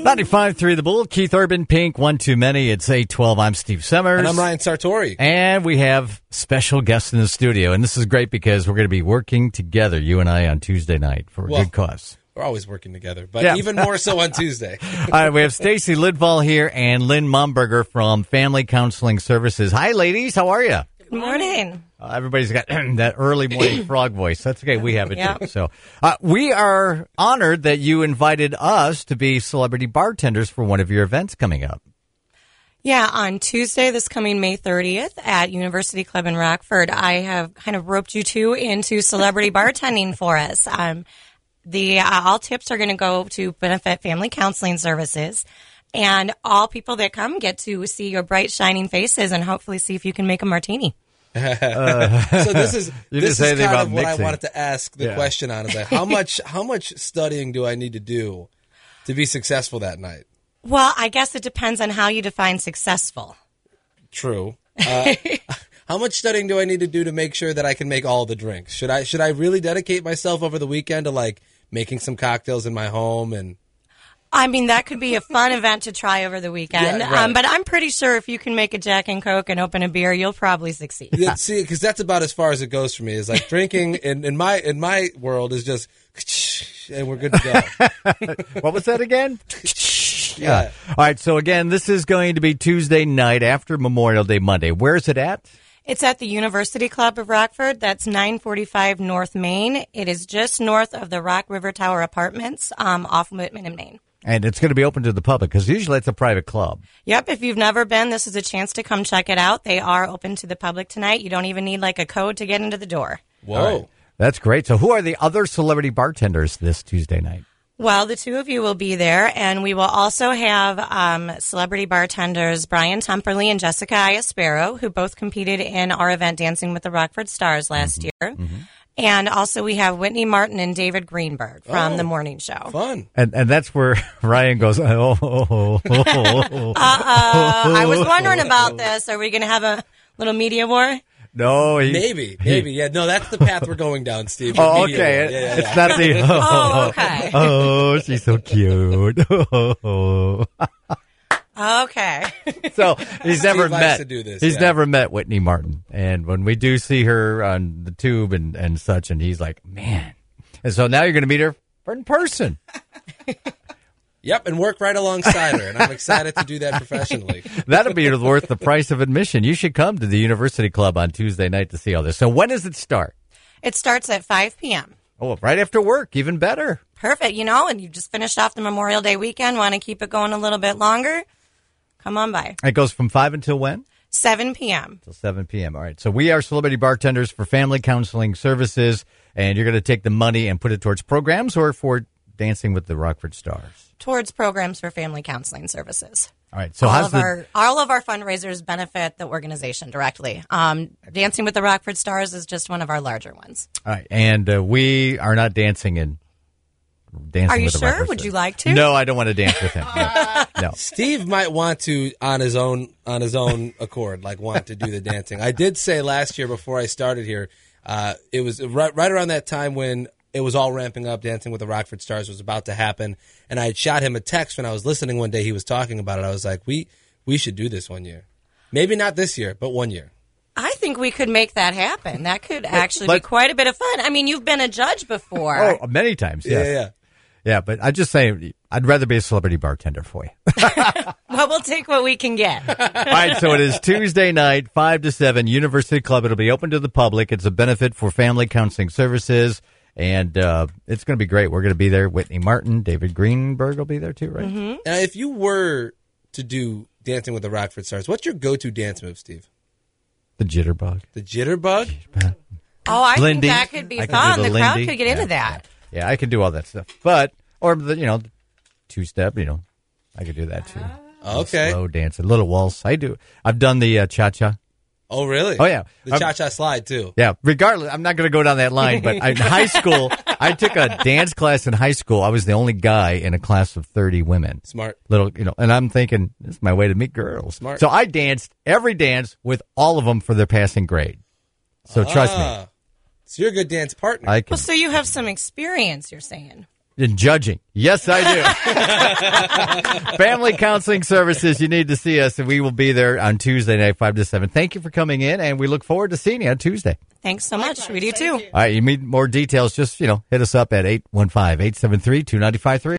95.3 The Bull, Keith Urban, Pink, One Too Many. It's 8:12. I'm Steve Summers. And I'm Ryan Sartori. And we have special guests in the studio. And this is great because we're going to be working together, you and I, on Tuesday night for a good cause. We're always working together, but even more so on Tuesday. All right, we have Stacy Lidval here and Lynn Momberger from Family Counseling Services. Hi, ladies. How are you? Good morning. Everybody's got that early morning frog voice. That's okay. We have it too. So we are honored that you invited us to be celebrity bartenders for one of your events coming up. Yeah, on Tuesday, this coming May 30th at University Club in Rockford, I have kind of roped you two into celebrity bartending for us. All tips are going to go to benefit Family Counseling Services, and all people that come get to see your bright, shining faces and hopefully see if you can make a martini. So this is kind of what mixing. I wanted to ask the question on. Is like, how much studying do I need to do to be successful that night? Well, I guess it depends on how you define successful. True. How much studying do I need to do to make sure that I can make all the drinks? Should I really dedicate myself over the weekend to like making some cocktails in my home? And I mean, that could be a fun event to try over the weekend. Yeah, right. But I'm pretty sure if you can make a Jack and Coke and open a beer, you'll probably succeed. Yeah, see, because that's about as far as it goes for me. Is like drinking in my world is just, and we're good to go. What was that again? Yeah. All right. So again, this is going to be Tuesday night after Memorial Day Monday. Where is it at? It's at the University Club of Rockford. That's 945 North Main. It is just north of the Rock River Tower Apartments off Whitman and Main. And it's going to be open to the public because usually it's a private club. Yep. If you've never been, this is a chance to come check it out. They are open to the public tonight. You don't even need like a code to get into the door. Whoa. Right. That's great. So who are the other celebrity bartenders this Tuesday night? Well, the two of you will be there, and we will also have celebrity bartenders Brian Temperley and Jessica Iaspero, who both competed in our event Dancing with the Rockford Stars last year. Mm-hmm. And also we have Whitney Martin and David Greenberg from The Morning Show. Fun. And that's where Ryan goes, oh. I was wondering about this. Are we going to have a little media war? No, maybe. Yeah, no, that's the path we're going down, Steve. Oh, okay. Yeah. It's not the. Oh, okay. Oh, she's so cute. Okay. So he's never likes met. to do this, He's never met Whitney Martin, and when we do see her on the tube and such, and he's like, man. And so now you're going to meet her in person. Yep, and work right alongside her, and I'm excited to do that professionally. That'll be worth the price of admission. You should come to the University Club on Tuesday night to see all this. So when does it start? It starts at 5 p.m. Oh, right after work, even better. Perfect, and you just finished off the Memorial Day weekend, want to keep it going a little bit longer? Come on by. It goes from 5 until when? 7 p.m. Till 7 p.m. All right. So we are celebrity bartenders for Family Counseling Services, and you're going to take the money and put it towards programs or for Dancing with the Rockford Stars? Towards programs for Family Counseling Services. All right. So all of our fundraisers benefit the organization directly. Dancing with the Rockford Stars is just one of our larger ones. All right. And we are not dancing in Dancing Are you with the sure? Rockford Would Stars. you like to? No, I don't want to dance with him. No. Steve might want to on his own accord, like want to do the dancing. I did say last year before I started here, it was right around that time when it was all ramping up. Dancing with the Rockford Stars was about to happen, and I had shot him a text when I was listening one day. He was talking about it. I was like, we should do this one year. Maybe not this year, but one year. I think we could make that happen. That could actually be quite a bit of fun. I mean, you've been a judge before. Oh, many times, yes. Yeah. Yeah, but I just say I'd rather be a celebrity bartender for you. Well, we'll take what we can get. All right, so it is Tuesday night, 5 to 7, University Club. It'll be open to the public. It's a benefit for Family Counseling Services, and it's going to be great. We're going to be there. Whitney Martin, David Greenberg will be there too, right? Mm-hmm. Now, if you were to do Dancing with the Rockford Stars, what's your go-to dance move, Steve? The jitterbug. The jitterbug? Oh, I Lindy. think that could be I can fun. do The the crowd Lindy. could get into that. Yeah, I can do all that stuff. Or the two-step, I could do that too. Okay. Slow dance, a little waltz. I've done the cha-cha. Oh, really? Oh, yeah. The cha-cha slide, too. Yeah, regardless, I'm not going to go down that line, but in high school, I took a dance class in high school. I was the only guy in a class of 30 women. Smart. And I'm thinking, this is my way to meet girls. Smart. So I danced every dance with all of them for their passing grade. So trust me. So you're a good dance partner. I can. Well, so you have some experience, you're saying. In judging. Yes, I do. Family Counseling Services. You need to see us, and we will be there on Tuesday night, 5 to 7. Thank you for coming in, and we look forward to seeing you on Tuesday. Thanks so much. We do too. All right, you need more details, just, hit us up at 815-873-2953.